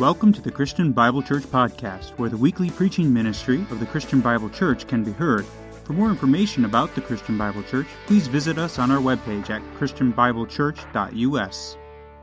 Welcome to the Christian Bible Church Podcast, where the weekly preaching ministry of the Christian Bible Church can be heard. For more information about the Christian Bible Church, please visit us on our webpage at christianbiblechurch.us.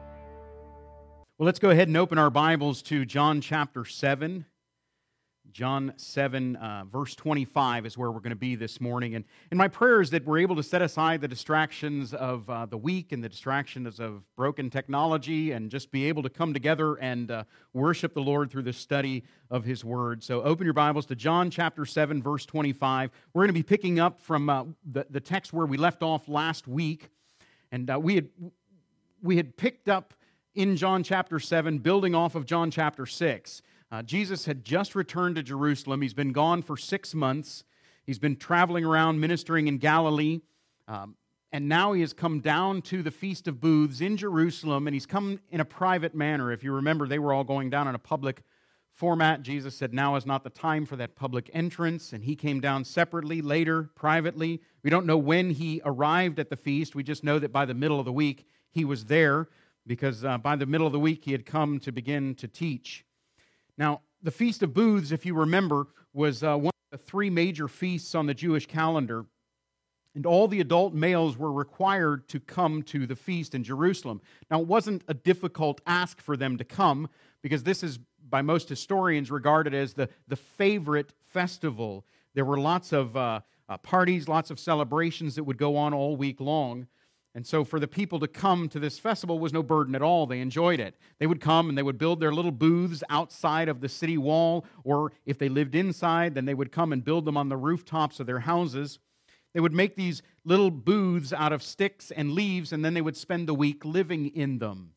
Well, let's go ahead and open our Bibles to John chapter 7. John 7, verse 25 is where we're going to be this morning. And my prayer is that we're able to set aside the distractions of the week and the distractions of broken technology and just be able to come together and worship the Lord through the study of His Word. So open your Bibles to John chapter 7, verse 25. We're going to be picking up from the text where we left off last week. And we had picked up in John chapter 7, building off of John chapter 6. Jesus had just returned to Jerusalem. He's been gone for 6 months. He's been traveling around ministering in Galilee. And now he has come down to the Feast of Booths in Jerusalem, and he's come in a private manner. If you remember, they were all going down in a public format. Jesus said now is not the time for that public entrance, and he came down separately, later, privately. We don't know when he arrived at the feast. We just know that by the middle of the week he was there, because by the middle of the week he had come to begin to teach. Now, the Feast of Booths, if you remember, was one of the 3 major feasts on the Jewish calendar, and all the adult males were required to come to the feast in Jerusalem. Now, it wasn't a difficult ask for them to come, because this is, by most historians, regarded as the favorite festival. There were lots of parties, lots of celebrations that would go on all week long. And so for the people to come to this festival was no burden at all. They enjoyed it. They would come and they would build their little booths outside of the city wall, or if they lived inside, then they would come and build them on the rooftops of their houses. They would make these little booths out of sticks and leaves, and then they would spend the week living in them.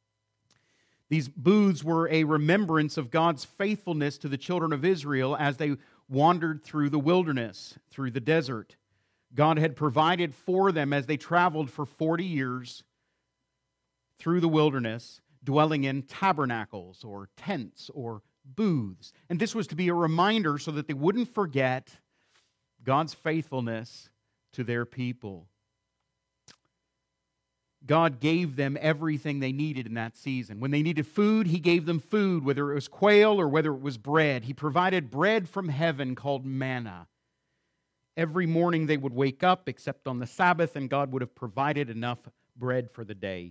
These booths were a remembrance of God's faithfulness to the children of Israel as they wandered through the wilderness, through the desert. God had provided for them as they traveled for 40 years through the wilderness, dwelling in tabernacles or tents or booths. And this was to be a reminder so that they wouldn't forget God's faithfulness to their people. God gave them everything they needed in that season. When they needed food, He gave them food, whether it was quail or whether it was bread. He provided bread from heaven called manna. Every morning they would wake up, except on the Sabbath, and God would have provided enough bread for the day.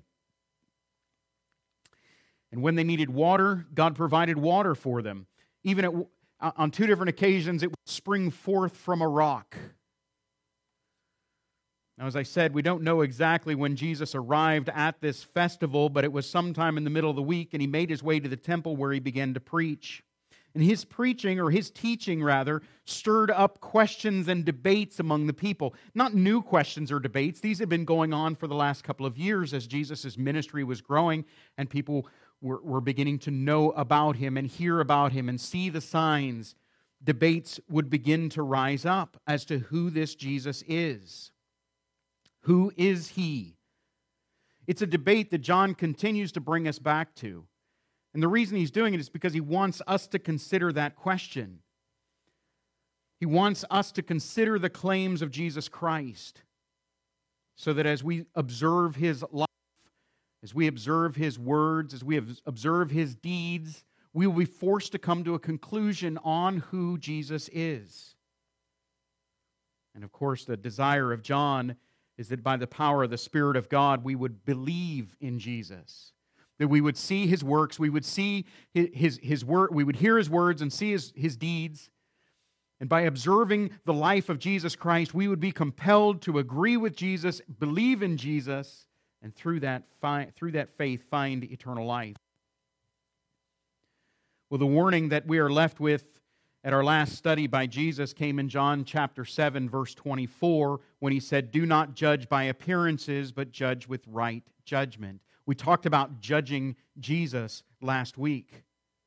And when they needed water, God provided water for them. Even on 2 different occasions, it would spring forth from a rock. Now, as I said, we don't know exactly when Jesus arrived at this festival, but it was sometime in the middle of the week, and He made His way to the temple where He began to preach. And His preaching, or His teaching rather, stirred up questions and debates among the people. Not new questions or debates. These had been going on for the last couple of years as Jesus' ministry was growing and people were beginning to know about Him and hear about Him and see the signs. Debates would begin to rise up as to who this Jesus is. Who is He? It's a debate that John continues to bring us back to. And the reason he's doing it is because he wants us to consider that question. He wants us to consider the claims of Jesus Christ, so that as we observe His life, as we observe His words, as we observe His deeds, we will be forced to come to a conclusion on who Jesus is. And of course, the desire of John is that by the power of the Spirit of God, we would believe in Jesus. That we would see His works, we would see His word, we would hear His words and see His deeds. And by observing the life of Jesus Christ, we would be compelled to agree with Jesus, believe in Jesus, and through that faith find eternal life. Well, the warning that we are left with at our last study by Jesus came in John chapter 7, verse 24, when He said, "Do not judge by appearances, but judge with right judgment." We talked about judging Jesus last week.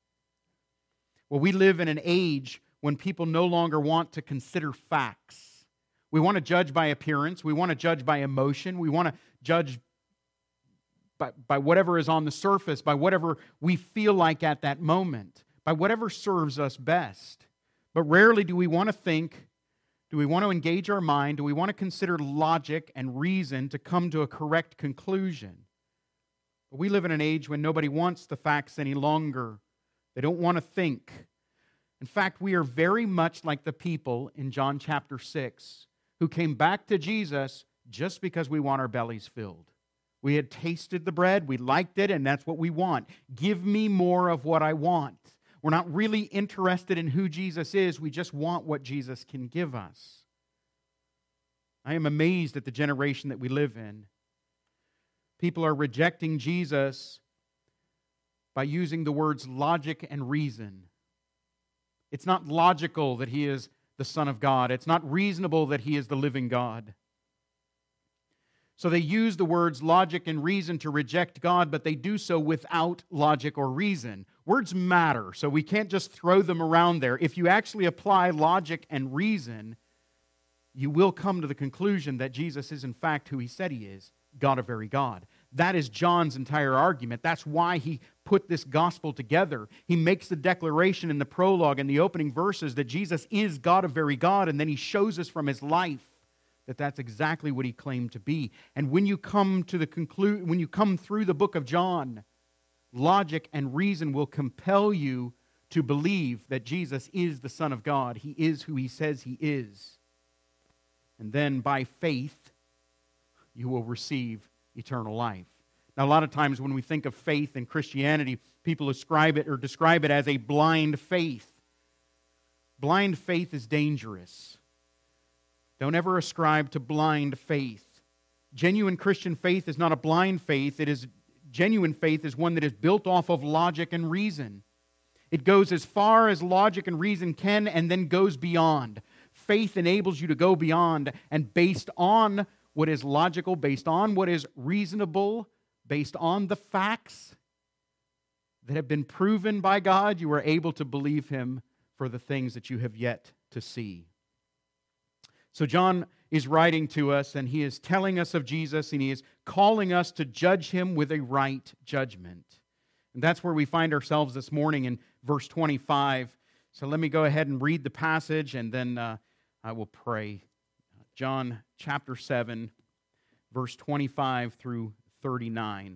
Well, we live in an age when people no longer want to consider facts. We want to judge by appearance. We want to judge by emotion. We want to judge by whatever is on the surface, by whatever we feel like at that moment, by whatever serves us best. But rarely do we want to think, do we want to engage our mind, do we want to consider logic and reason to come to a correct conclusion. But we live in an age when nobody wants the facts any longer. They don't want to think. In fact, we are very much like the people in John chapter 6 who came back to Jesus just because we want our bellies filled. We had tasted the bread, we liked it, and that's what we want. Give me more of what I want. We're not really interested in who Jesus is, we just want what Jesus can give us. I am amazed at the generation that we live in. People are rejecting Jesus by using the words logic and reason. It's not logical that He is the Son of God. It's not reasonable that He is the living God. So they use the words logic and reason to reject God, but they do so without logic or reason. Words matter, so we can't just throw them around there. If you actually apply logic and reason, you will come to the conclusion that Jesus is in fact who He said He is, God of very God. That is John's entire argument. That's why he put this gospel together. He makes the declaration in the prologue and the opening verses that Jesus is God of very God, and then he shows us from his life that that's exactly what he claimed to be. And when you come to when you come through the book of John, logic and reason will compel you to believe that Jesus is the Son of God. He is who He says He is. And then by faith, you will receive eternal life. Now, a lot of times when we think of faith in Christianity, people describe it as a blind faith. Blind faith is dangerous. Don't ever ascribe to blind faith. Genuine Christian faith is not a blind faith. Genuine faith is one that is built off of logic and reason. It goes as far as logic and reason can and then goes beyond. Faith enables you to go beyond, and based on what is logical, based on what is reasonable, based on the facts that have been proven by God, you are able to believe Him for the things that you have yet to see. So John is writing to us, and he is telling us of Jesus, and he is calling us to judge Him with a right judgment. And that's where we find ourselves this morning in verse 25. So let me go ahead and read the passage, and then I will pray. John chapter 7, verse 25 through 39.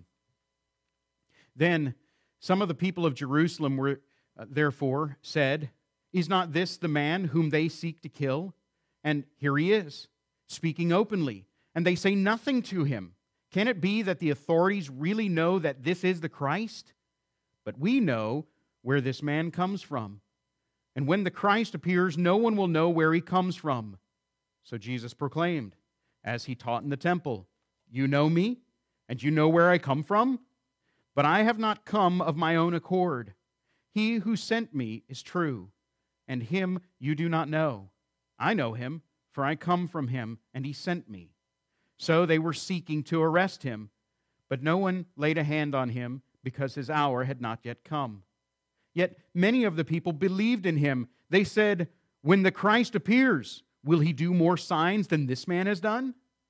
Then some of the people of Jerusalem were therefore said, "Is not this the man whom they seek to kill? And here he is, speaking openly, and they say nothing to him. Can it be that the authorities really know that this is the Christ? But we know where this man comes from. And when the Christ appears, no one will know where he comes from." So Jesus proclaimed, as he taught in the temple, "You know me, and you know where I come from? But I have not come of my own accord. He who sent me is true, and him you do not know. I know him, for I come from him, and he sent me." So they were seeking to arrest him, but no one laid a hand on him, because his hour had not yet come. Yet many of the people believed in him. They said, "When the Christ appears, will he do more signs than this man has done?"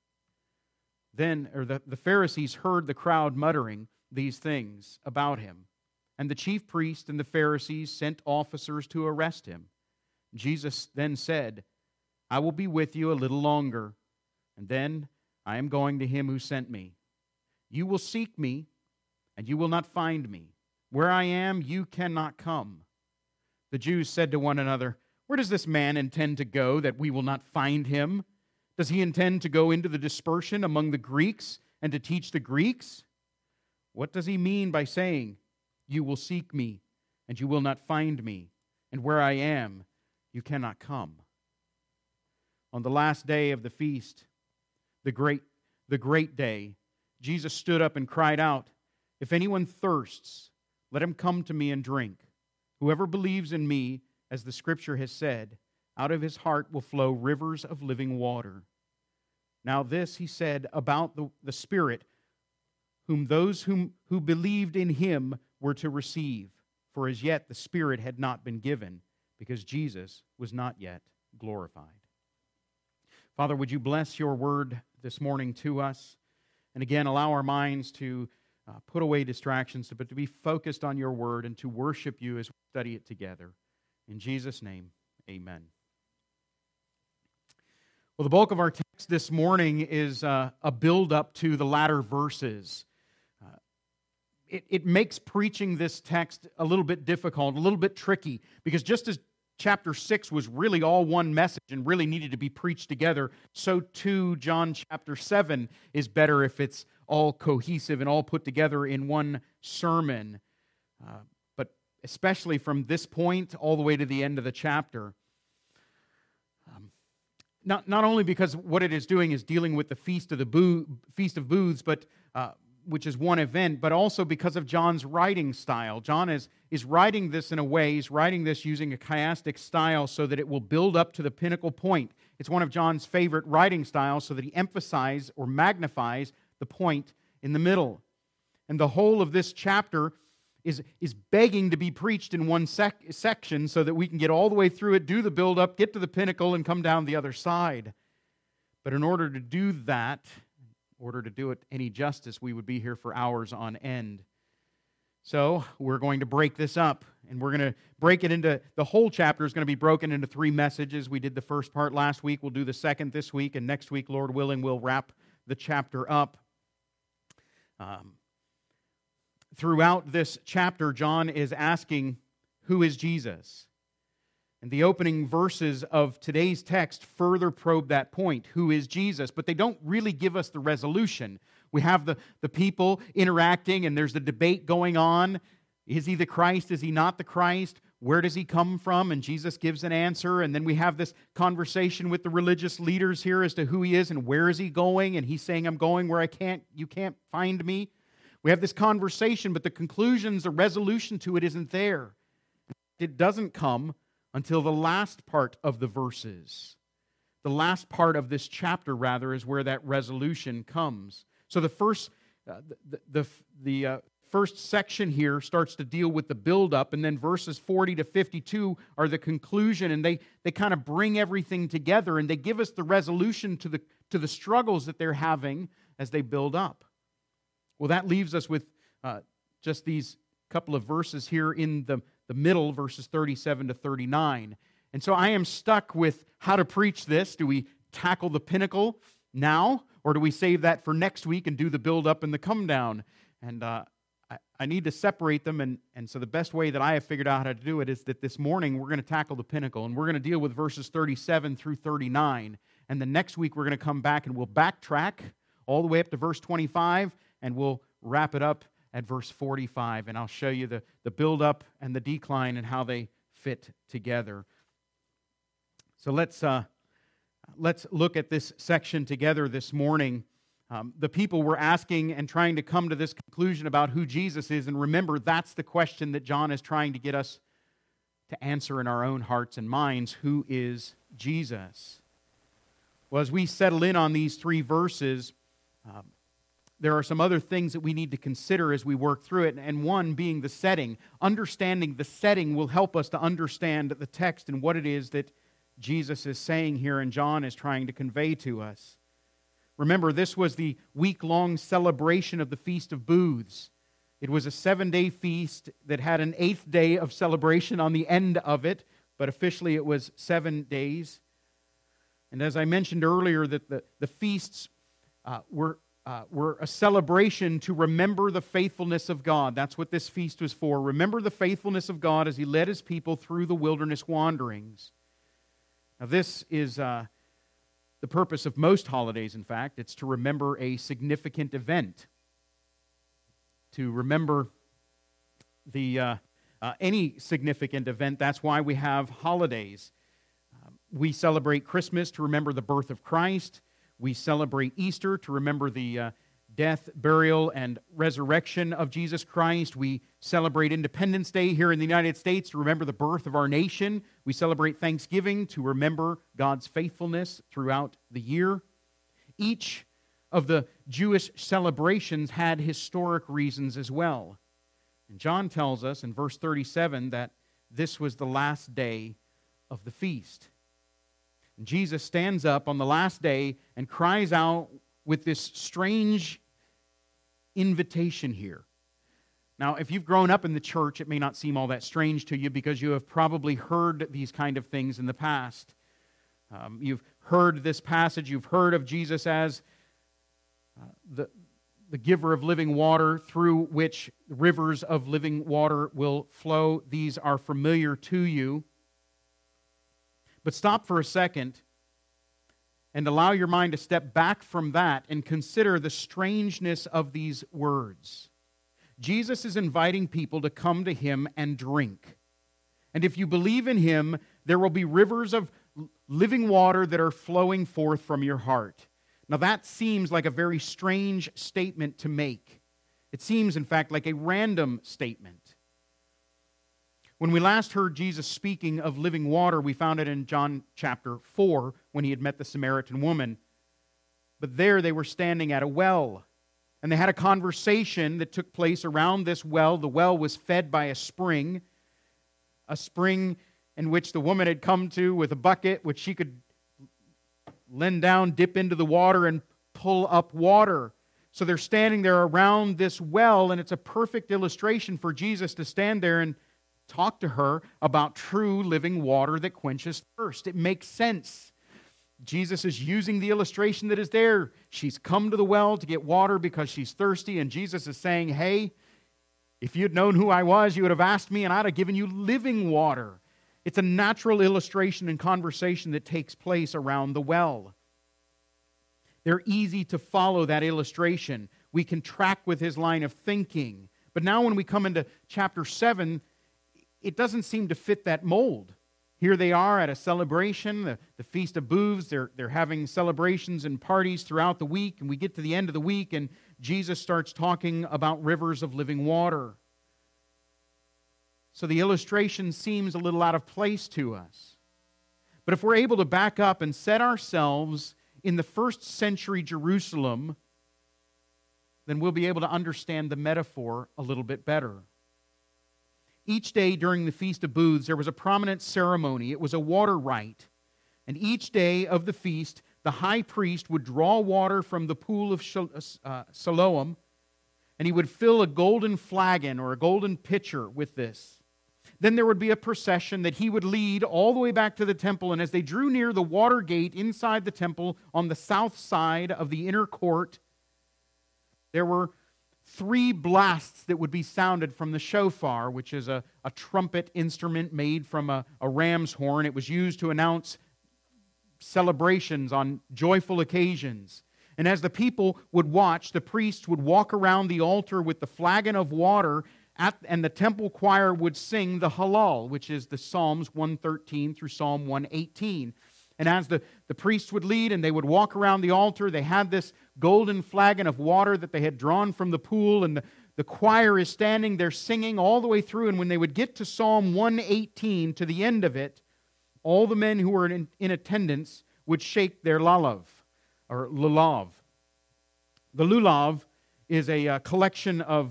Then the Pharisees heard the crowd muttering these things about him. And the chief priests and the Pharisees sent officers to arrest him. Jesus then said, "I will be with you a little longer, and then I am going to him who sent me. You will seek me, and you will not find me. Where I am, you cannot come." The Jews said to one another, "Where does this man intend to go that we will not find him? Does he intend to go into the dispersion among the Greeks and to teach the Greeks? What does he mean by saying, 'You will seek me, and you will not find me, and where I am, you cannot come'?" On the last day of the feast, the great day, Jesus stood up and cried out, "If anyone thirsts, let him come to me and drink. Whoever believes in me, as the Scripture has said, out of his heart will flow rivers of living water." Now this he said about the Spirit, whom those who believed in him were to receive. For as yet the Spirit had not been given, because Jesus was not yet glorified. Father, would you bless your word this morning to us? And again, allow our minds to put away distractions, but to be focused on your word and to worship you as we study it together. In Jesus' name, amen. Well, the bulk of our text this morning is a build-up to the latter verses. it makes preaching this text a little bit difficult, a little bit tricky, because just as chapter 6 was really all one message and really needed to be preached together, so too John chapter 7 is better if it's all cohesive and all put together in one sermon. But especially from this point all the way to the end of the chapter. Not only because what it is doing is dealing with the Feast of Booths, but which is one event, but also because of John's writing style. John is writing this in a way, he's writing this using a chiastic style so that it will build up to the pinnacle point. It's one of John's favorite writing styles so that he emphasizes or magnifies the point in the middle. And the whole of this chapter is begging to be preached in one section so that we can get all the way through it, do the build-up, get to the pinnacle, and come down the other side. But in order to do that, in order to do it any justice, we would be here for hours on end. So we're going to break this up, and we're going to break it into, the whole chapter is going to be broken into 3 messages. We did the first part last week, we'll do the second this week, and next week, Lord willing, we'll wrap the chapter up. Throughout this chapter, John is asking, who is Jesus? And the opening verses of today's text further probe that point, who is Jesus? But they don't really give us the resolution. We have the people interacting, and there's the debate going on. Is he the Christ? Is he not the Christ? Where does he come from? And Jesus gives an answer. And then we have this conversation with the religious leaders here as to who he is and where is he going. And he's saying, I'm going where you can't find me. We have this conversation, but the conclusions, the resolution to it isn't there. It doesn't come until the last part of the verses. The last part of this chapter, rather, is where that resolution comes. So the first first section here starts to deal with the build-up, and then verses 40 to 52 are the conclusion, and they kind of bring everything together, and they give us the resolution to the struggles that they're having as they build up. Well, that leaves us with just these couple of verses here in the middle, verses 37 to 39. And so I am stuck with how to preach this. Do we tackle the pinnacle now, or do we save that for next week and do the build-up and the come-down? And I need to separate them, and so the best way that I have figured out how to do it is that this morning we're going to tackle the pinnacle, and we're going to deal with verses 37 through 39. And the next week we're going to come back and we'll backtrack all the way up to verse 25, and we'll wrap it up at verse 45, and I'll show you the build-up and the decline and how they fit together. So let's look at this section together this morning. The people were asking and trying to come to this conclusion about who Jesus is, and remember, that's the question that John is trying to get us to answer in our own hearts and minds. Who is Jesus? Well, as we settle in on these 3 verses, there are some other things that we need to consider as we work through it, and one being the setting. Understanding the setting will help us to understand the text and what it is that Jesus is saying here and John is trying to convey to us. Remember, this was the week-long celebration of the Feast of Booths. It was a 7-day feast that had an 8th day of celebration on the end of it, but officially it was 7 days. And as I mentioned earlier, that the feasts were a celebration to remember the faithfulness of God. That's what this feast was for. Remember the faithfulness of God as He led His people through the wilderness wanderings. Now this is the purpose of most holidays, in fact. It's to remember a significant event. To remember any significant event. That's why we have holidays. We celebrate Christmas to remember the birth of Christ. We celebrate Easter to remember the death, burial, and resurrection of Jesus Christ. We celebrate Independence Day here in the United States to remember the birth of our nation. We celebrate Thanksgiving to remember God's faithfulness throughout the year. Each of the Jewish celebrations had historic reasons as well. And John tells us in verse 37 that this was the last day of the feast. And Jesus stands up on the last day and cries out with this strange invitation here. Now, if you've grown up in the church, it may not seem all that strange to you because you have probably heard these kind of things in the past. You've heard this passage, you've heard of Jesus as the giver of living water, through which rivers of living water will flow. These are familiar to you. But stop for a second and allow your mind to step back from that and consider the strangeness of these words. Jesus is inviting people to come to Him and drink. And if you believe in Him, there will be rivers of living water that are flowing forth from your heart. Now that seems like a very strange statement to make. It seems, in fact, like a random statement. When we last heard Jesus speaking of living water, we found it in John chapter 4 when He had met the Samaritan woman. But there they were standing at a well, and they had a conversation that took place around this well. The well was fed by a spring in which the woman had come to with a bucket, which she could lean down, dip into the water, and pull up water. So they're standing there around this well, and it's a perfect illustration for Jesus to stand there and talk to her about true living water that quenches thirst. It makes sense. Jesus is using the illustration that is there. She's come to the well to get water because she's thirsty, and Jesus is saying, hey, if you'd known who I was, you would have asked me, and I'd have given you living water. It's a natural illustration and conversation that takes place around the well. They're easy to follow that illustration. We can track with his line of thinking. But now when we come into chapter 7, it doesn't seem to fit that mold. Here they are at a celebration, the Feast of Booths. They're having celebrations and parties throughout the week, and we get to the end of the week, and Jesus starts talking about rivers of living water. So the illustration seems a little out of place to us. But if we're able to back up and set ourselves in the first century Jerusalem, then we'll be able to understand the metaphor a little bit better. Each day during the Feast of Booths, there was a prominent ceremony. It was a water rite. And each day of the feast, the high priest would draw water from the pool of Siloam, and he would fill a golden flagon or a golden pitcher with this. Then there would be a procession that he would lead all the way back to the temple, and as they drew near the water gate inside the temple on the south side of the inner court, there were 3 blasts that would be sounded from the shofar, which is a trumpet instrument made from a ram's horn. It was used to announce celebrations on joyful occasions. And as the people would watch, the priests would walk around the altar with the flagon of water, and the temple choir would sing the Hallel, which is the Psalms 113 through Psalm 118. And as the priests would lead and they would walk around the altar, they had this golden flagon of water that they had drawn from the pool, and the choir is standing there singing all the way through. And when they would get to Psalm 118, to the end of it, all the men who were in attendance would shake their lulav, or lulav. The lulav is a collection of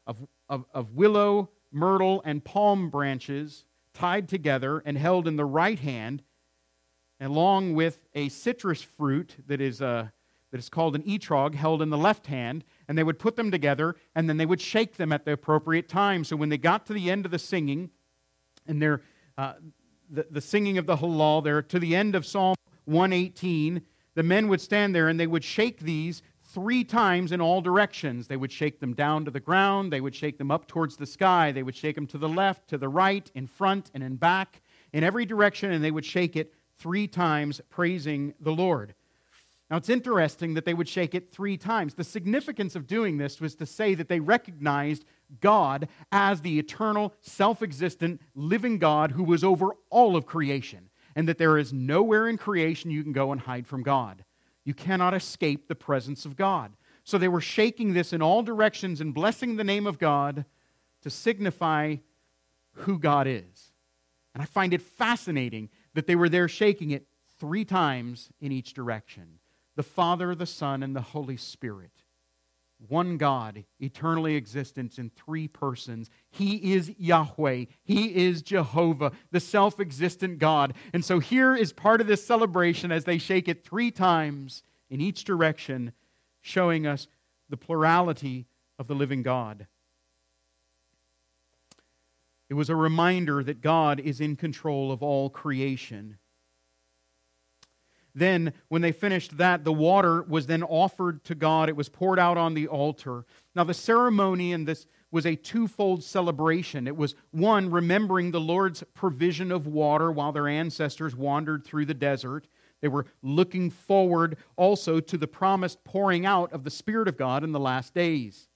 willow, myrtle, and palm branches tied together and held in the right hand, along with a citrus fruit that is called an etrog, held in the left hand, and they would put them together, and then they would shake them at the appropriate time. So when they got to the end of the singing, and the singing of the Hallel, there to the end of Psalm 118, the men would stand there and they would shake these 3 times in all directions. They would shake them down to the ground, they would shake them up towards the sky, they would shake them to the left, to the right, in front, and in back, in every direction, and they would shake it 3 times, praising the Lord. Now, it's interesting that they would shake it 3 times. The significance of doing this was to say that they recognized God as the eternal, self-existent, living God who was over all of creation, and that there is nowhere in creation you can go and hide from God. You cannot escape the presence of God. So they were shaking this in all directions and blessing the name of God to signify who God is. And I find it fascinating that they were there shaking it 3 times in each direction. The Father, the Son, and the Holy Spirit. One God, eternally existent in 3 persons. He is Yahweh. He is Jehovah, the self-existent God. And so here is part of this celebration as they shake it 3 times in each direction, showing us the plurality of the living God. It was a reminder that God is in control of all creation. Then, when they finished that, the water was then offered to God. It was poured out on the altar. Now, the ceremony in this was a twofold celebration. It was, one, remembering the Lord's provision of water while their ancestors wandered through the desert. They were looking forward also to the promised pouring out of the Spirit of God in the last days.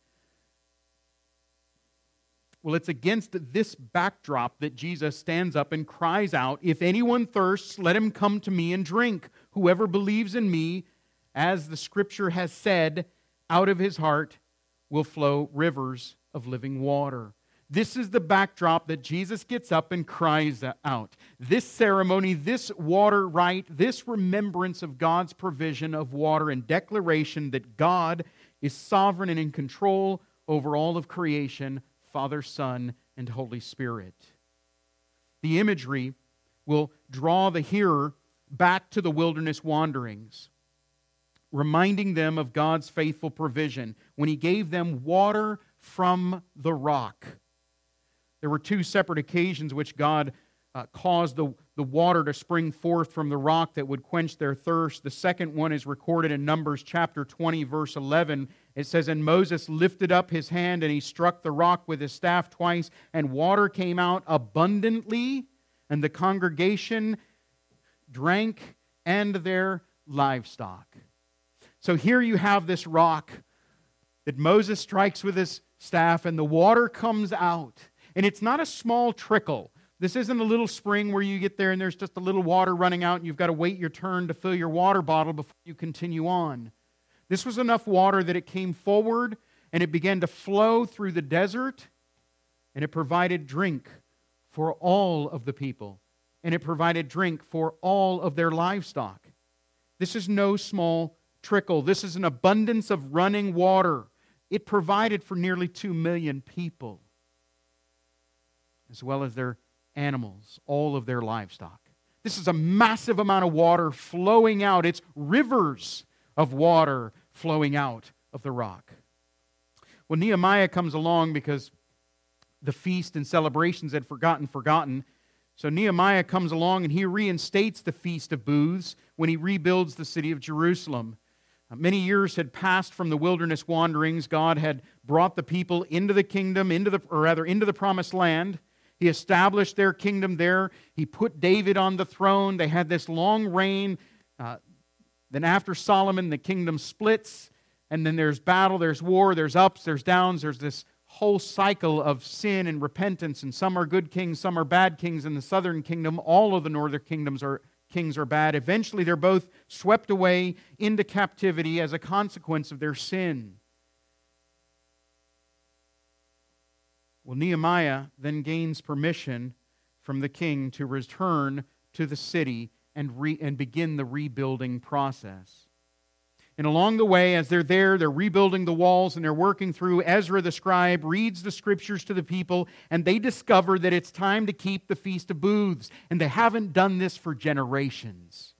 Well, it's against this backdrop that Jesus stands up and cries out, "If anyone thirsts, let him come to me and drink. Whoever believes in me, as the Scripture has said, out of his heart will flow rivers of living water." This is the backdrop that Jesus gets up and cries out. This ceremony, this water rite, this remembrance of God's provision of water and declaration that God is sovereign and in control over all of creation, Father, Son, and Holy Spirit. The imagery will draw the hearer back to the wilderness wanderings, reminding them of God's faithful provision when He gave them water from the rock. There were two separate occasions which God caused the water to spring forth from the rock that would quench their thirst. The second one is recorded in Numbers chapter 20, verse 11. It says, "And Moses lifted up his hand, and he struck the rock with his staff twice, and water came out abundantly, and the congregation drank and their livestock." So here you have this rock that Moses strikes with his staff, and the water comes out. And it's not a small trickle. This isn't a little spring where you get there and there's just a little water running out and you've got to wait your turn to fill your water bottle before you continue on. This was enough water that it came forward and it began to flow through the desert, and it provided drink for all of the people, and it provided drink for all of their livestock. This is no small trickle. This is an abundance of running water. It provided for nearly 2 million people, as well as their animals, all of their livestock. This is a massive amount of water flowing out. It's rivers of water flowing out of the rock. Well, Nehemiah comes along because the feast and celebrations had forgotten. So Nehemiah comes along and he reinstates the Feast of Booths when he rebuilds the city of Jerusalem. Many years had passed from the wilderness wanderings. God had brought the people into the kingdom, into the promised land. He established their kingdom there. He put David on the throne. They had this long reign. Then after Solomon, the kingdom splits. And then there's battle, there's war, there's ups, there's downs. There's this whole cycle of sin and repentance. And some are good kings, some are bad kings. In the southern kingdom, all of the northern kings are bad. Eventually, they're both swept away into captivity as a consequence of their sin. Well, Nehemiah then gains permission from the king to return to the city and begin the rebuilding process. And along the way, as they're there, they're rebuilding the walls and they're working through. Ezra the scribe reads the scriptures to the people, and they discover that it's time to keep the Feast of Booths. And they haven't done this for generations.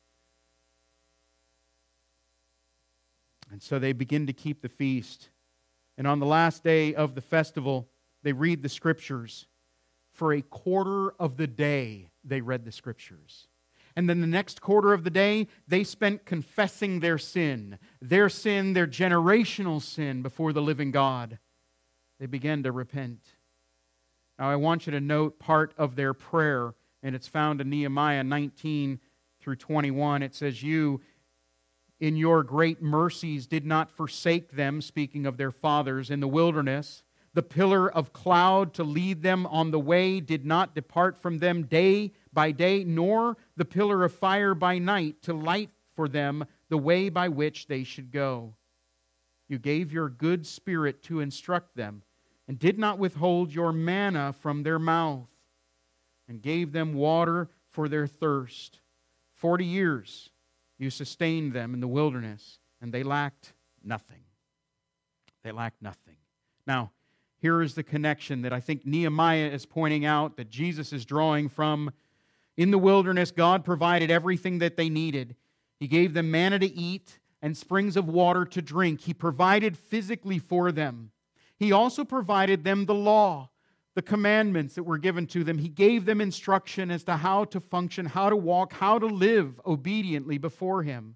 And so they begin to keep the feast. And on the last day of the festival, they read the scriptures. For a quarter of the day, they read the scriptures. And then the next quarter of the day, they spent confessing their sin, their generational sin before the living God. They began to repent. Now I want you to note part of their prayer, and it's found in Nehemiah 19 through 21. It says, "You, in your great mercies, did not forsake them," speaking of their fathers, "in the wilderness. The pillar of cloud to lead them on the way did not depart from them day by day, nor the pillar of fire by night to light for them the way by which they should go. You gave your good spirit to instruct them, and did not withhold your manna from their mouth, and gave them water for their thirst. 40 years you sustained them in the wilderness, and they lacked nothing." They lacked nothing. Now, here is the connection that I think Nehemiah is pointing out, that Jesus is drawing from. In the wilderness, God provided everything that they needed. He gave them manna to eat and springs of water to drink. He provided physically for them. He also provided them the law, the commandments that were given to them. He gave them instruction as to how to function, how to walk, how to live obediently before Him.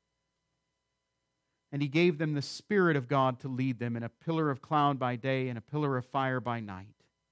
And He gave them the Spirit of God to lead them in a pillar of cloud by day and a pillar of fire by night.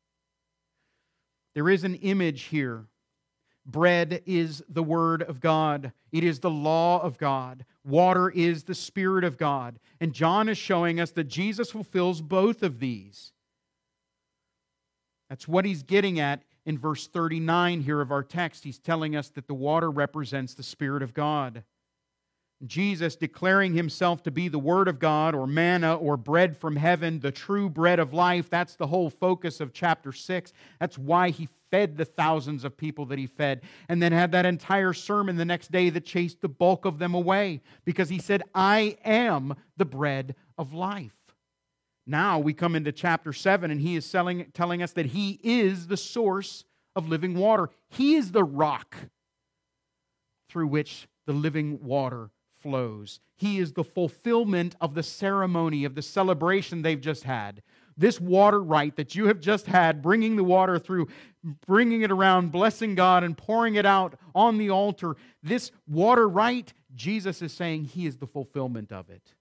There is an image here. Bread is the Word of God. It is the law of God. Water is the Spirit of God. And John is showing us that Jesus fulfills both of these. That's what he's getting at in verse 39 here of our text. He's telling us that the water represents the Spirit of God. Jesus, declaring Himself to be the Word of God, or manna, or bread from heaven, the true bread of life. That's the whole focus of chapter 6. That's why He fed the thousands of people that He fed, and then had that entire sermon the next day that chased the bulk of them away, because He said, I am the bread of life. Now we come into chapter 7, and He is telling us that He is the source of living water. He is the rock through which the living water flows. He is the fulfillment of the ceremony, of the celebration they've just had. This water rite that you have just had, bringing the water through, bringing it around, blessing God, and pouring it out on the altar, this water rite, Jesus is saying He is the fulfillment of it.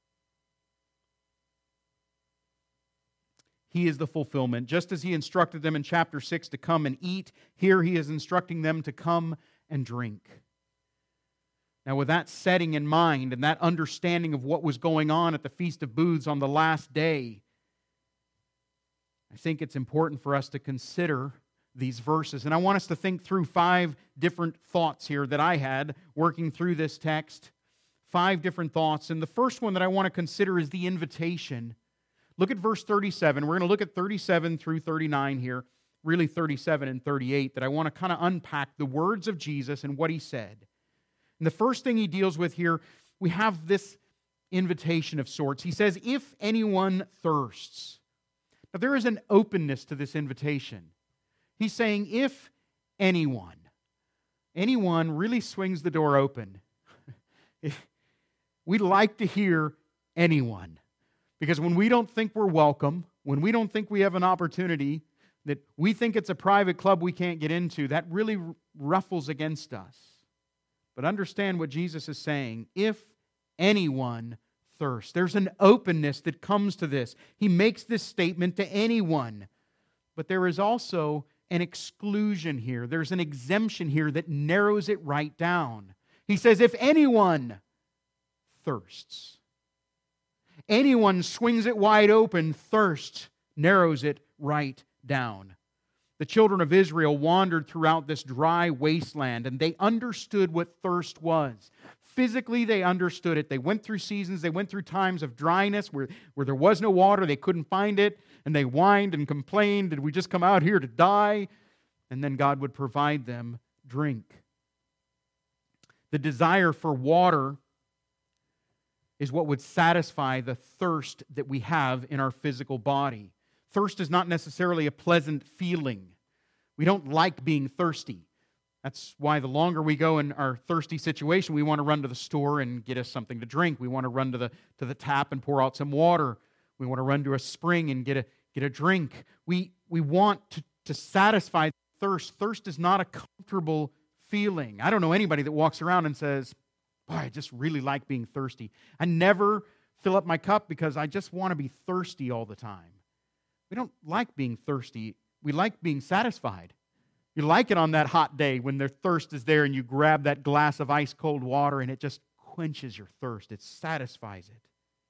He is the fulfillment. Just as He instructed them in chapter 6 to come and eat, here He is instructing them to come and drink. Now, with that setting in mind and that understanding of what was going on at the Feast of Booths on the last day, I think it's important for us to consider these verses. And I want us to think through 5 different thoughts here that I had working through this text. 5 different thoughts. And the first one that I want to consider is the invitation. Look at verse 37. We're going to look at 37 through 39 here, really 37 and 38, that I want to kind of unpack the words of Jesus and what He said. And the first thing He deals with here, we have this invitation of sorts. He says, if anyone thirsts. Now there is an openness to this invitation. He's saying, if anyone really swings the door open. We like to hear anyone. Because when we don't think we're welcome, when we don't think we have an opportunity, that we think it's a private club we can't get into, that really ruffles against us. But understand what Jesus is saying. If anyone thirsts. There's an openness that comes to this. He makes this statement to anyone. But there is also an exclusion here. There's an exemption here that narrows it right down. He says, if anyone thirsts. Anyone swings it wide open, thirst narrows it right down. The children of Israel wandered throughout this dry wasteland, and they understood what thirst was. Physically, they understood it. They went through seasons, they went through times of dryness where there was no water, they couldn't find it, and they whined and complained, did we just come out here to die? And then God would provide them drink. The desire for water is what would satisfy the thirst that we have in our physical body. Thirst is not necessarily a pleasant feeling. We don't like being thirsty. That's why the longer we go in our thirsty situation, we want to run to the store and get us something to drink. We want to run to the tap and pour out some water. We want to run to a spring and get a drink. We want to satisfy thirst. Thirst is not a comfortable feeling. I don't know anybody that walks around and says, boy, I just really like being thirsty. I never fill up my cup because I just want to be thirsty all the time. We don't like being thirsty. We like being satisfied. You like it on that hot day when the thirst is there and you grab that glass of ice cold water and it just quenches your thirst. It satisfies it.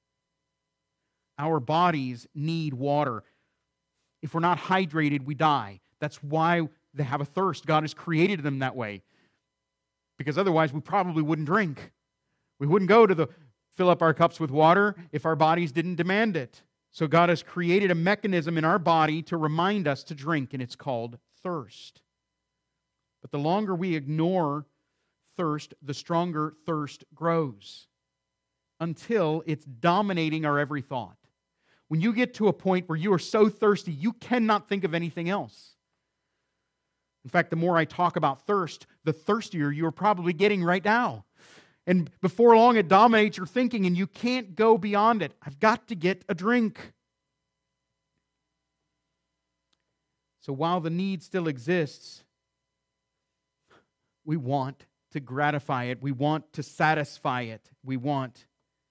Our bodies need water. If we're not hydrated, we die. That's why they have a thirst. God has created them that way. Because otherwise we probably wouldn't drink. We wouldn't go to fill up our cups with water if our bodies didn't demand it. So God has created a mechanism in our body to remind us to drink, and it's called thirst. But the longer we ignore thirst, the stronger thirst grows until it's dominating our every thought. When you get to a point where you are so thirsty, you cannot think of anything else. In fact, the more I talk about thirst, the thirstier you're probably getting right now. And before long, it dominates your thinking, and you can't go beyond it. I've got to get a drink. So while the need still exists, we want to gratify it. We want to satisfy it. We want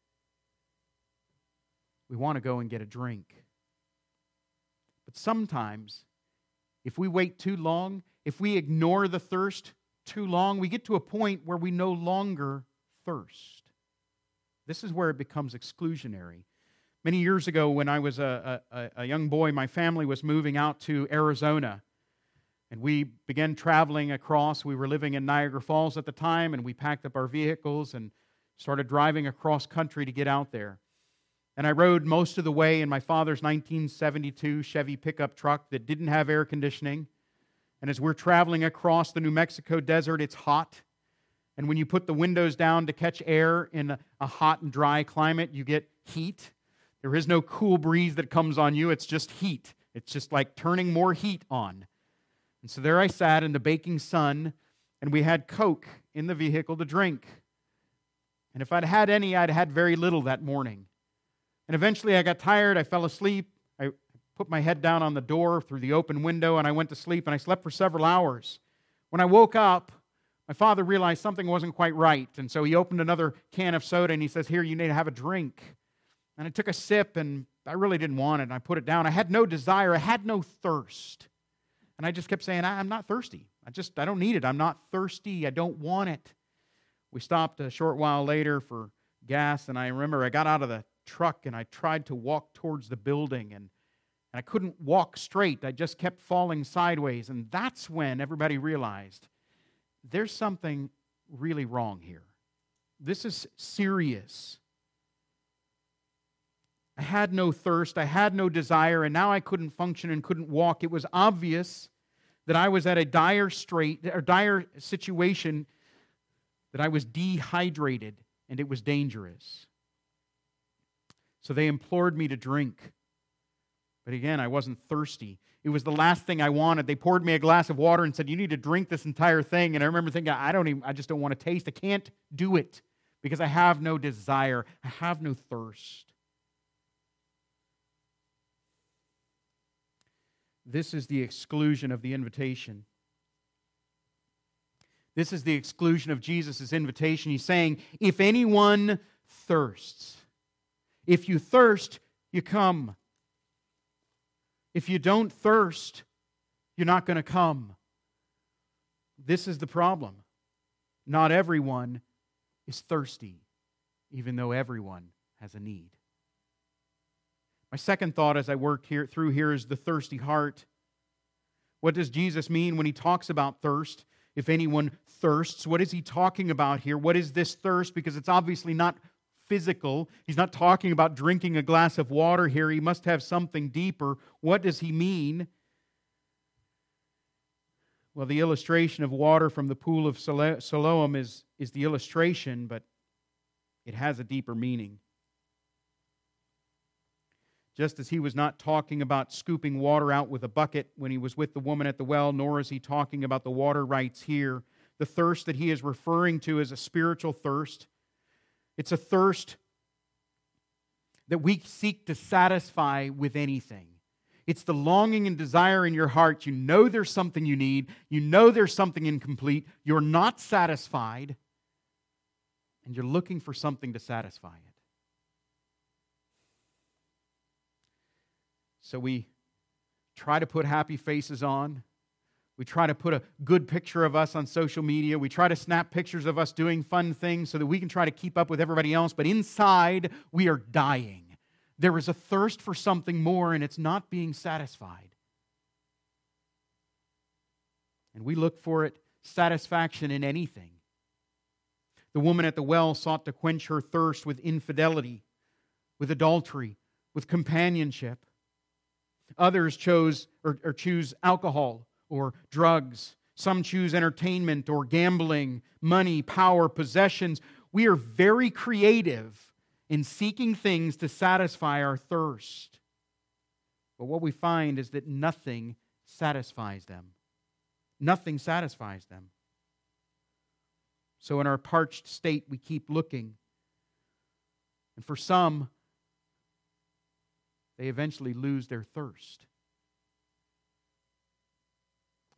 to go and get a drink. But sometimes, if we wait too long, if we ignore the thirst too long, we get to a point where we no longer thirst. This is where it becomes exclusionary. Many years ago, when I was a young boy, my family was moving out to Arizona. And we began traveling across. We were living in Niagara Falls at the time, and we packed up our vehicles and started driving across country to get out there. And I rode most of the way in my father's 1972 Chevy pickup truck that didn't have air conditioning. And as we're traveling across the New Mexico desert, it's hot. And when you put the windows down to catch air in a hot and dry climate, you get heat. There is no cool breeze that comes on you. It's just heat. It's just like turning more heat on. And so there I sat in the baking sun, and we had Coke in the vehicle to drink. And if I'd had any, I'd had very little that morning. And eventually I got tired, I fell asleep, I put my head down on the door through the open window, and I went to sleep, and I slept for several hours. When I woke up, my father realized something wasn't quite right, and so he opened another can of soda, and he says, "Here, you need to have a drink." And I took a sip, and I really didn't want it, and I put it down. I had no desire, I had no thirst. And I just kept saying, I'm not thirsty. I don't need it. I'm not thirsty. I don't want it. We stopped a short while later for gas, and I remember I got out of the truck, and I tried to walk towards the building, and I couldn't walk straight. I just kept falling sideways, and that's when everybody realized there's something really wrong here. This is serious. I had no thirst, I had no desire, and now I couldn't function and couldn't walk. It was obvious that I was at a dire situation, that I was dehydrated, and it was dangerous. So they implored me to drink. But again, I wasn't thirsty. It was the last thing I wanted. They poured me a glass of water and said, "You need to drink this entire thing." And I remember thinking, I just don't want to taste. I can't do it because I have no desire. I have no thirst. This is the exclusion of the invitation. This is the exclusion of Jesus' invitation. He's saying, if anyone thirsts, if you thirst, you come. If you don't thirst, you're not going to come. This is the problem. Not everyone is thirsty, even though everyone has a need. My second thought as I worked through here is the thirsty heart. What does Jesus mean when he talks about thirst? If anyone thirsts, what is he talking about here? What is this thirst? Because it's obviously not physical. He's not talking about drinking a glass of water here. He must have something deeper. What does he mean? Well, the illustration of water from the pool of Siloam is the illustration, but it has a deeper meaning. Just as he was not talking about scooping water out with a bucket when he was with the woman at the well, nor is he talking about the water rights here. The thirst that he is referring to is a spiritual thirst. It's a thirst that we seek to satisfy with anything. It's the longing and desire in your heart. You know there's something you need. You know there's something incomplete. You're not satisfied, and you're looking for something to satisfy it. So we try to put happy faces on. We try to put a good picture of us on social media. We try to snap pictures of us doing fun things so that we can try to keep up with everybody else. But inside, we are dying. There is a thirst for something more, and it's not being satisfied. And we look for it, satisfaction in anything. The woman at the well sought to quench her thirst with infidelity, with adultery, with companionship. Others choose alcohol or drugs. Some choose entertainment or gambling, money, power, possessions. We are very creative in seeking things to satisfy our thirst. But what we find is that nothing satisfies them. Nothing satisfies them. So in our parched state, we keep looking. And for some, they eventually lose their thirst.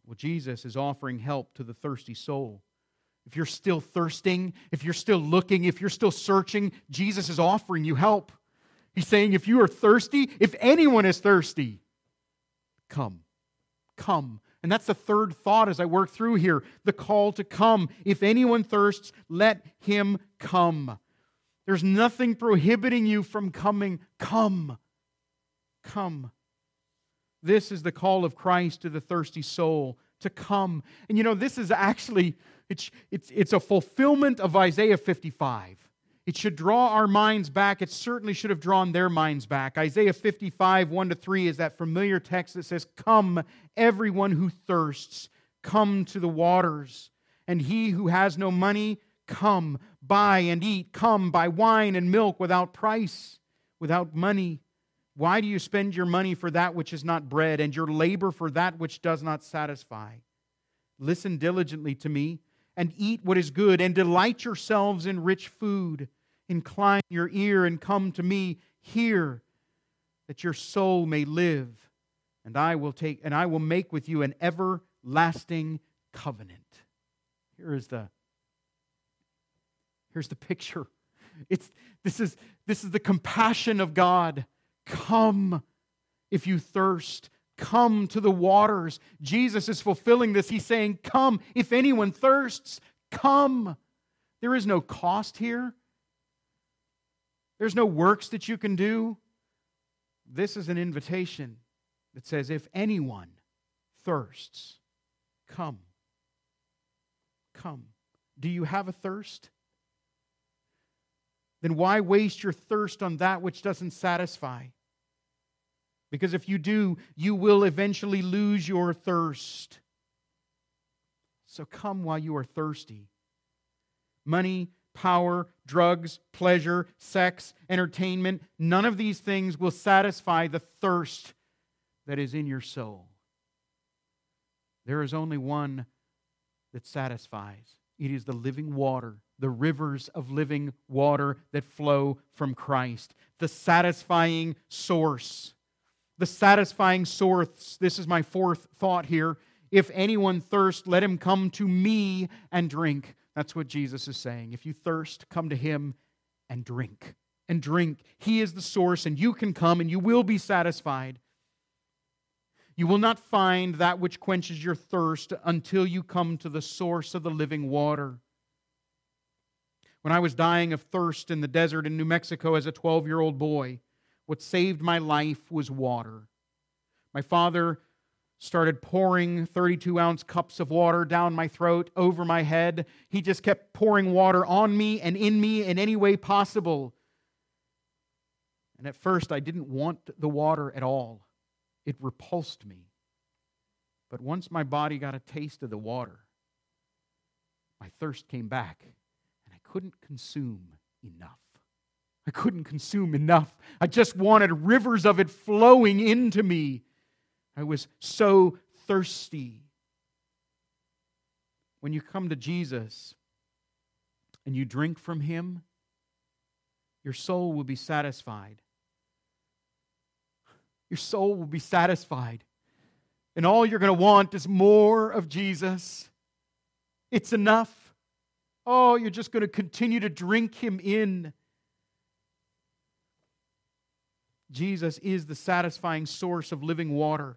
Well, Jesus is offering help to the thirsty soul. If you're still thirsting, if you're still looking, if you're still searching, Jesus is offering you help. He's saying, if you are thirsty, if anyone is thirsty, come. Come. And that's the third thought as I work through here. The call to come. If anyone thirsts, let him come. There's nothing prohibiting you from coming. Come. Come. This is the call of Christ to the thirsty soul, to come. And you know, this is actually, it's a fulfillment of Isaiah 55. It should draw our minds back. It certainly should have drawn their minds back. Isaiah 55, 1-3 is that familiar text that says, "Come, everyone who thirsts, come to the waters. And he who has no money, come, buy and eat. Come, buy wine and milk without price, without money. Why do you spend your money for that which is not bread, and your labor for that which does not satisfy? Listen diligently to me, and eat what is good, and delight yourselves in rich food. Incline your ear and come to me. Hear, that your soul may live, and I will make with you an everlasting covenant." Here's the picture. This is the compassion of God. Come, if you thirst. Come to the waters. Jesus is fulfilling this. He's saying, come. If anyone thirsts, come. There is no cost here. There's no works that you can do. This is an invitation that says, if anyone thirsts, come. Come. Do you have a thirst? Then why waste your thirst on that which doesn't satisfy? Because if you do, you will eventually lose your thirst. So come while you are thirsty. Money, power, drugs, pleasure, sex, entertainment, none of these things will satisfy the thirst that is in your soul. There is only one that satisfies. It is the living water, the rivers of living water that flow from Christ. The satisfying source. The satisfying source. This is my fourth thought here. If anyone thirsts, let him come to me and drink. That's what Jesus is saying. If you thirst, come to Him and drink. And drink. He is the source, and you can come and you will be satisfied. You will not find that which quenches your thirst until you come to the source of the living water. When I was dying of thirst in the desert in New Mexico as a 12-year-old boy, what saved my life was water. My father started pouring 32-ounce cups of water down my throat, over my head. He just kept pouring water on me and in me in any way possible. And at first, I didn't want the water at all. It repulsed me. But once my body got a taste of the water, my thirst came back, and I couldn't consume enough. I couldn't consume enough. I just wanted rivers of it flowing into me. I was so thirsty. When you come to Jesus and you drink from Him, your soul will be satisfied. Your soul will be satisfied. And all you're going to want is more of Jesus. It's enough. Oh, you're just going to continue to drink Him in. Jesus is the satisfying source of living water.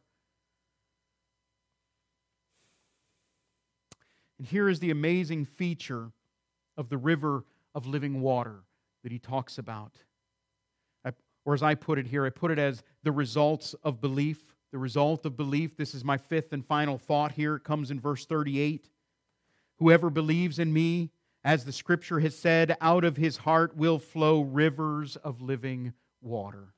And here is the amazing feature of the river of living water that He talks about. Or as I put it here, I put it as the results of belief. The result of belief. This is my fifth and final thought here. It comes in verse 38. Whoever believes in me, as the Scripture has said, out of his heart will flow rivers of living water.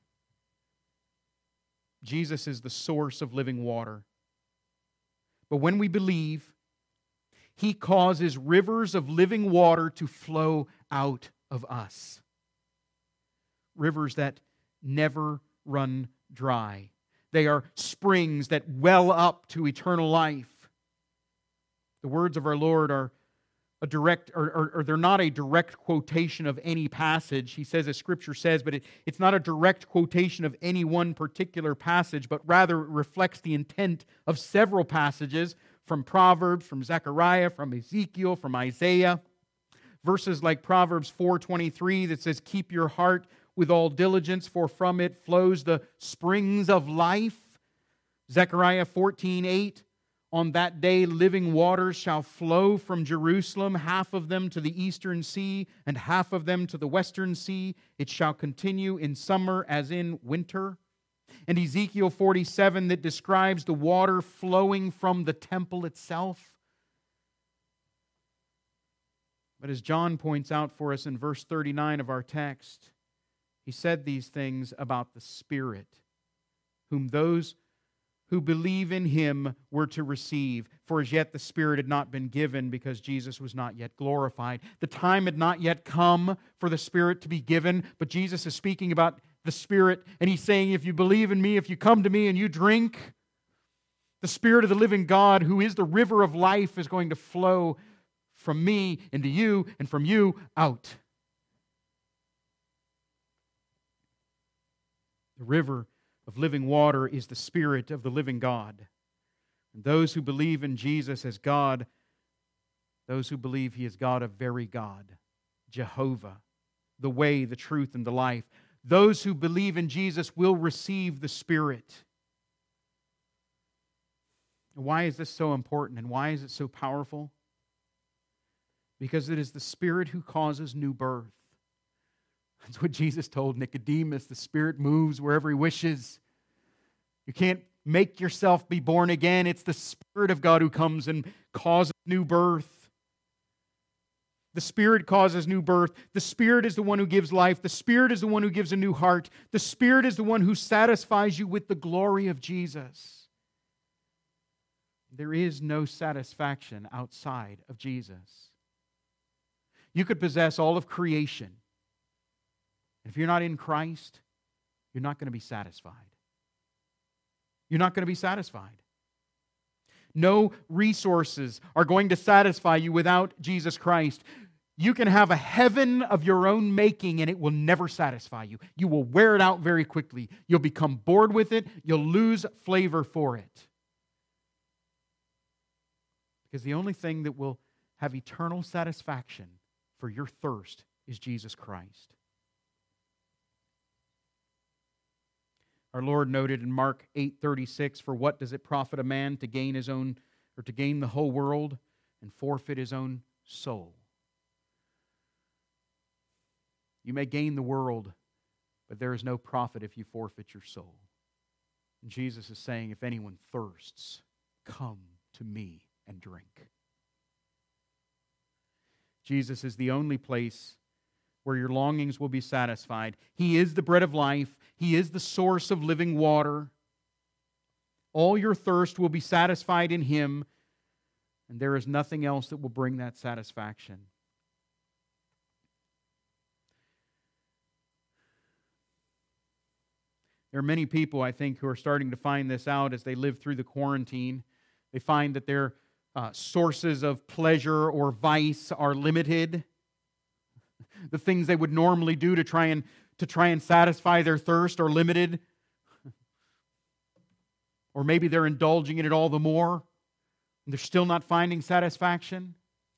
Jesus is the source of living water. But when we believe, He causes rivers of living water to flow out of us. Rivers that never run dry. They are springs that well up to eternal life. The words of our Lord are a direct, or they're not a direct quotation of any passage. He says, as Scripture says, but it's not a direct quotation of any one particular passage, but rather it reflects the intent of several passages. from Proverbs, from Zechariah, from Ezekiel, from Isaiah. Verses like Proverbs 4:23 that says, "Keep your heart with all diligence, for from it flows the springs of life." Zechariah 14:8, "On that day living waters shall flow from Jerusalem, half of them to the eastern sea, and half of them to the western sea. It shall continue in summer as in winter." And Ezekiel 47 that describes the water flowing from the temple itself. But as John points out for us in verse 39 of our text, he said these things about the Spirit, whom those who believe in Him were to receive. For as yet the Spirit had not been given, because Jesus was not yet glorified. The time had not yet come for the Spirit to be given, but Jesus is speaking about the Spirit, and He's saying, if you believe in Me, if you come to Me and you drink, the Spirit of the living God, who is the river of life, is going to flow from Me into you, and from you out. The river of living water is the Spirit of the living God. And those who believe in Jesus as God, those who believe He is God, a very God, Jehovah, the way, the truth, and the life. Those who believe in Jesus will receive the Spirit. Why is this so important, and why is it so powerful? Because it is the Spirit who causes new birth. That's what Jesus told Nicodemus. The Spirit moves wherever He wishes. You can't make yourself be born again. It's the Spirit of God who comes and causes new birth. The Spirit causes new birth. The Spirit is the one who gives life. The Spirit is the one who gives a new heart. The Spirit is the one who satisfies you with the glory of Jesus. There is no satisfaction outside of Jesus. You could possess all of creation. If you're not in Christ, you're not going to be satisfied. You're not going to be satisfied. No resources are going to satisfy you without Jesus Christ. You can have a heaven of your own making and it will never satisfy you. You will wear it out very quickly. You'll become bored with it. You'll lose flavor for it. Because the only thing that will have eternal satisfaction for your thirst is Jesus Christ. Our Lord noted in Mark 8:36, "For what does it profit a man to gain his own, or to gain the whole world and forfeit his own soul?" You may gain the world, but there is no profit if you forfeit your soul. And Jesus is saying, if anyone thirsts, come to Me and drink. Jesus is the only place where your longings will be satisfied. He is the bread of life. He is the source of living water. All your thirst will be satisfied in Him, and there is nothing else that will bring that satisfaction. There are many people, I think, who are starting to find this out as they live through the quarantine. They find that their sources of pleasure or vice are limited. The things they would normally do to try and satisfy their thirst are limited. Or maybe they're indulging in it all the more, and they're still not finding satisfaction.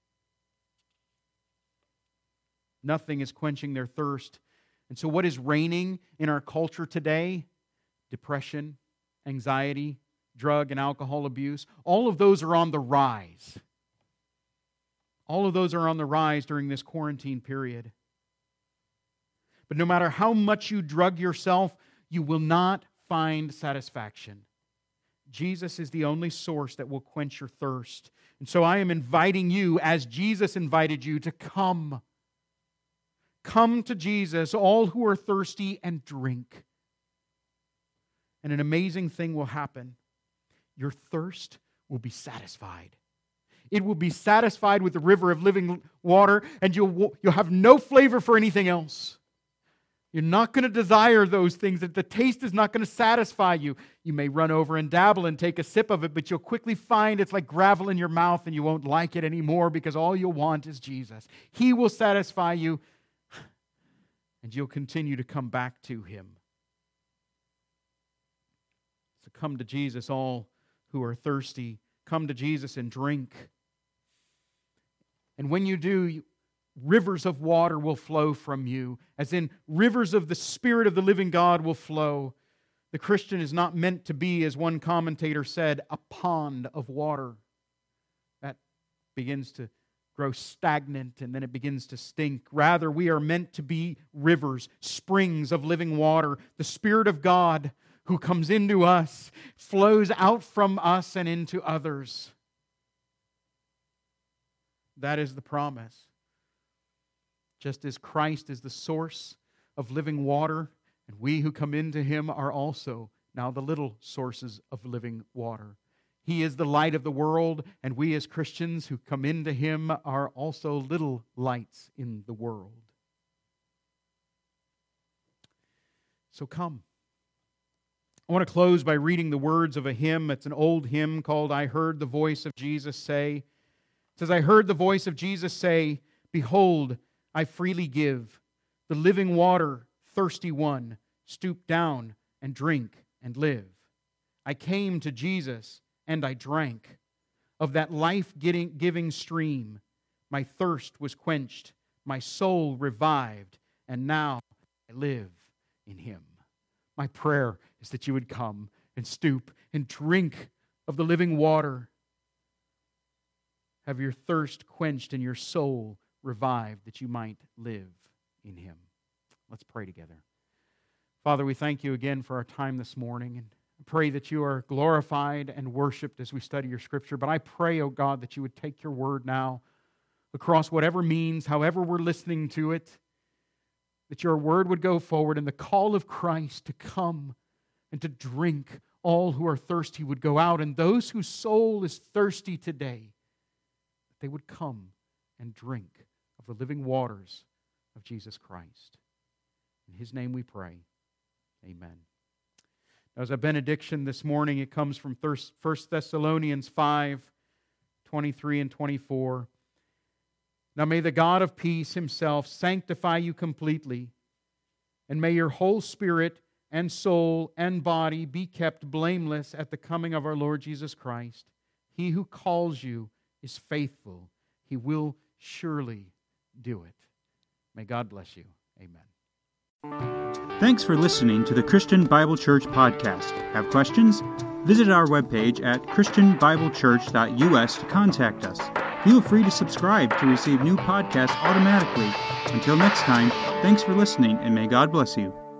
Nothing is quenching their thirst. And so what is reigning in our culture today? Depression, anxiety, drug and alcohol abuse. All of those are on the rise. All of those are on the rise during this quarantine period. But no matter how much you drug yourself, you will not find satisfaction. Jesus is the only source that will quench your thirst. And so I am inviting you, as Jesus invited you, to come. Come to Jesus, all who are thirsty, and drink. And an amazing thing will happen. Your thirst will be satisfied. It will be satisfied with the river of living water, and you'll have no flavor for anything else. You're not going to desire those things. That the taste is not going to satisfy you. You may run over and dabble and take a sip of it, but you'll quickly find it's like gravel in your mouth and you won't like it anymore because all you'll want is Jesus. He will satisfy you, and you'll continue to come back to Him. So come to Jesus, all who are thirsty. come to Jesus and drink. And when you do, rivers of water will flow from you, as in rivers of the Spirit of the living God will flow. The Christian is not meant to be, as one commentator said, a pond of water that begins to grow stagnant and then it begins to stink. Rather, we are meant to be rivers, springs of living water. The Spirit of God who comes into us flows out from us and into others. That is the promise. Just as Christ is the source of living water, and we who come into Him are also now the little sources of living water. He is the light of the world, and we as Christians who come into Him are also little lights in the world. So come. I want to close by reading the words of a hymn. It's an old hymn called "I Heard the Voice of Jesus Say." It says, "I heard the voice of Jesus say, 'Behold, I freely give. The living water, thirsty one, stoop down and drink and live. I came to Jesus and I drank of that life-giving stream. My thirst was quenched, my soul revived, and now I live in Him.'" My prayer is that you would come and stoop and drink of the living water. Have your thirst quenched and your soul revived that you might live in Him. Let's pray together. Father, we thank you again for our time this morning, and I pray that you are glorified and worshiped as we study your Scripture. But I pray, oh God, that you would take your word now across whatever means, however we're listening to it, that your word would go forward and the call of Christ to come and to drink, all who are thirsty would go out, and those whose soul is thirsty today, that they would come and drink of the living waters of Jesus Christ. In His name we pray. Amen. Now, as a benediction this morning, it comes from 1 Thessalonians 5:23 and 24. "Now may the God of peace Himself sanctify you completely, and may your whole spirit and soul and body be kept blameless at the coming of our Lord Jesus Christ. He who calls you is faithful. He will surely do it." May God bless you. Amen. Thanks for listening to the Christian Bible Church podcast. Have questions? Visit our webpage at christianbiblechurch.us to contact us. Feel free to subscribe to receive new podcasts automatically. Until next time, thanks for listening, and may God bless you.